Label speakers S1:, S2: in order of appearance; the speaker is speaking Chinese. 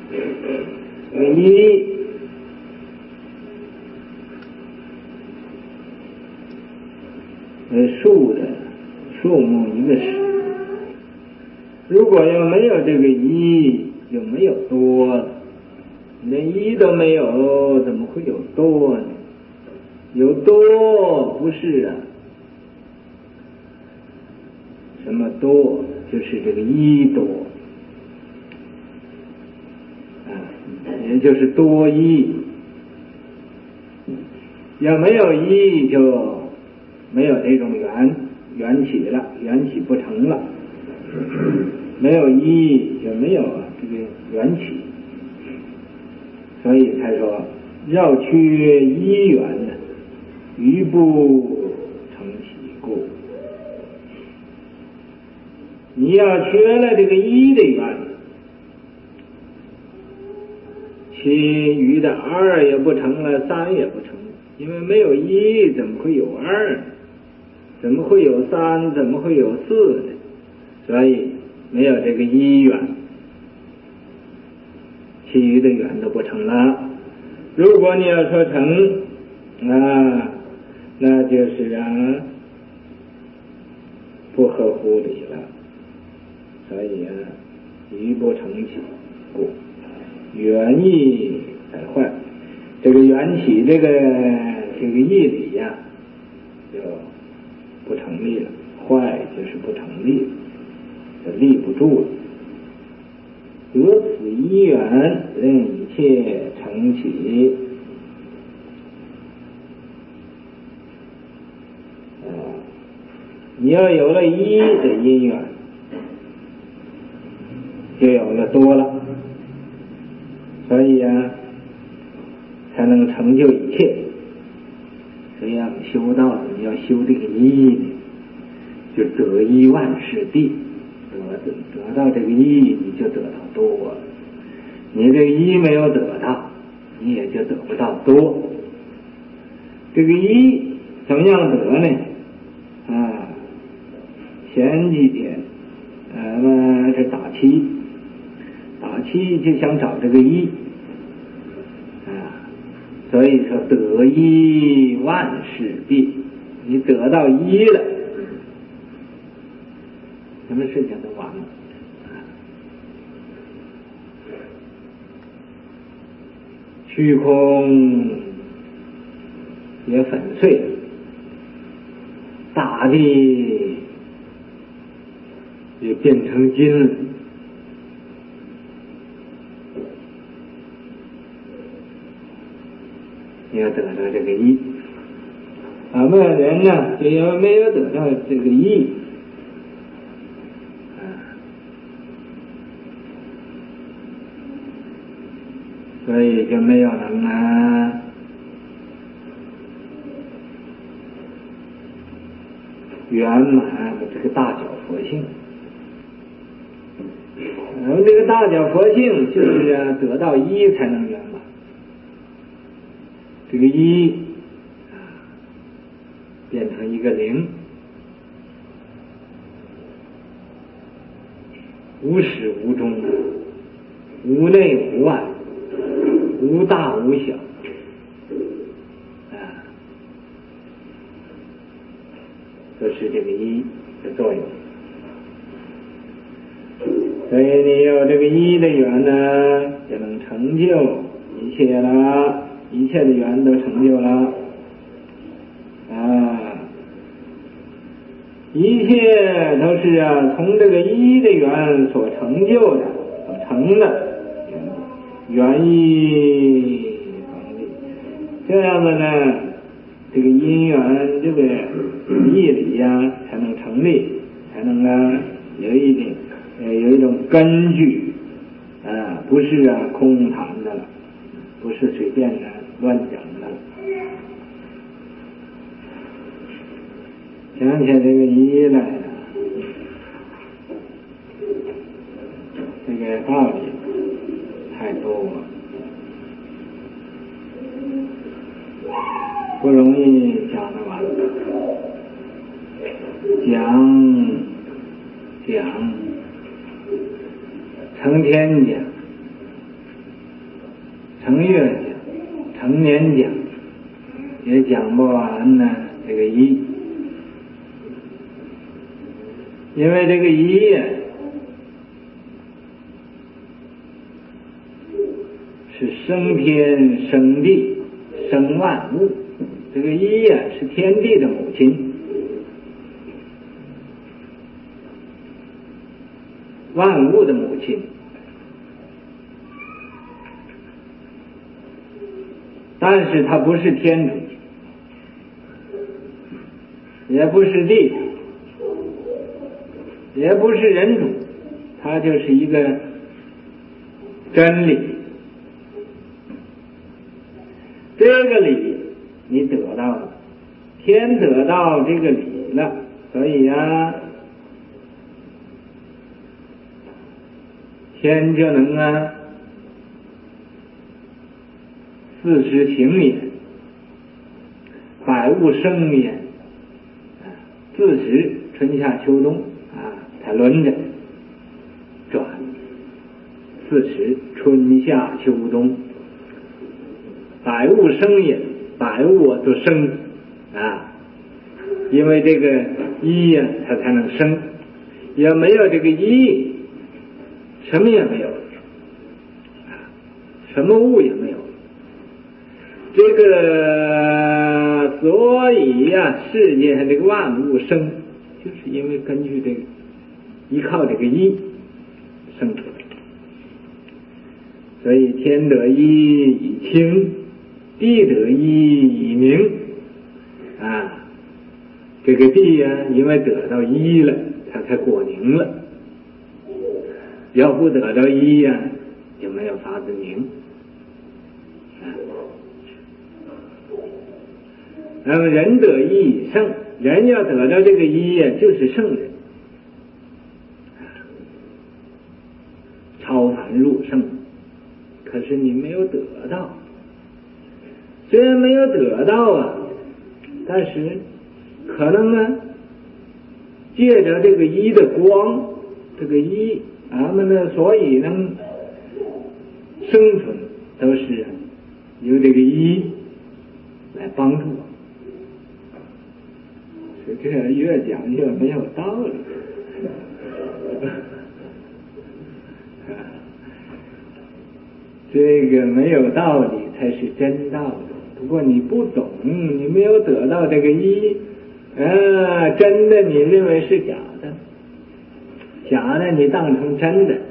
S1: 这个一数的数目一个十，如果要没有这个一，就没有多了。连一都没有，怎么会有多呢？有多不是啊？什么多？就是这个一多啊，也就是多一。要没有一，就没有这种缘起了，缘起不成了。没有一，就没有这个缘起。所以才说要缺一缘呢，余不成其故。你要缺了这个一的缘，其余的二也不成了，三也不成了。因为没有一，怎么会有二呢？怎么会有三？怎么会有四呢？所以没有这个一缘，其余的缘都不成了。如果你要说成那就是不合乎理了。所以余不成其故，缘义才坏。这个缘起这个义理就不成立了，坏就是不成立了，就立不住了。得此一缘，任一切成起。你要有了一的因缘，就有了多了，所以才能成就一切。所以修道的要修这个一，就得一万事毕。得到这个一，你就得到多了。你这个一没有得到，你也就得不到多。这个一怎么样得呢？前几天是打七就想找这个一所以说得一万事毕，你得到一了，什么事情都完了。虚空也粉碎了，大地也变成金了。你要得到这个一，我们人呢，就要没有得到这个一，所以就没有能圆满这个大小佛性。我们这个大小佛性就是得到一才能圆满。这个一变成一个零，无始无终，无内无外，无大无小这是这个一的作用。所以你有这个一的缘呢，就能成就一切了，一切的缘都成就了一切都是从这个一的缘所成就的，所成的缘义成立。这样子呢，这个因缘这个义理才能成立，才能有一种根据不是空谈的了，不是随便乱讲的了。想起这个一来了，这个道理太多了，不容易讲得完。讲成天讲， 成月讲，成年讲，也讲不完呢。这个一，因为这个一呀，是生天生地生万物，这个一呀是天地的母亲，万物的母亲。但是它不是天主，也不是地主，也不是人主，它就是一个真理。这个理你得到了，天得到这个理了，所以啊，天就能啊四时行也，百物生也，四时春夏秋冬啊，它轮着转，四时春夏秋冬，百物生也，百物都生啊，因为这个一呀，它才能生，要没有这个一，什么也没有，什么物也没有。这个所以呀，世界上这个万物生，就是因为根据这个依靠这个一生出来。所以天得一以清，地得一以明啊。这个地呀，因为得到一了，它才果宁了。要不得到一呀，就没有法子宁。那么人得一以圣，人要得到这个一呀，就是圣人，超凡入圣。可是你没有得到，虽然没有得到啊，但是可能呢，借着这个一的光，这个一，咱们呢，所以能生存，都是由这个一来帮助我。这越讲越没有道理。这个没有道理才是真道理。不过你不懂，你没有得到这个一，真的你认为是假的，假的你当成真的。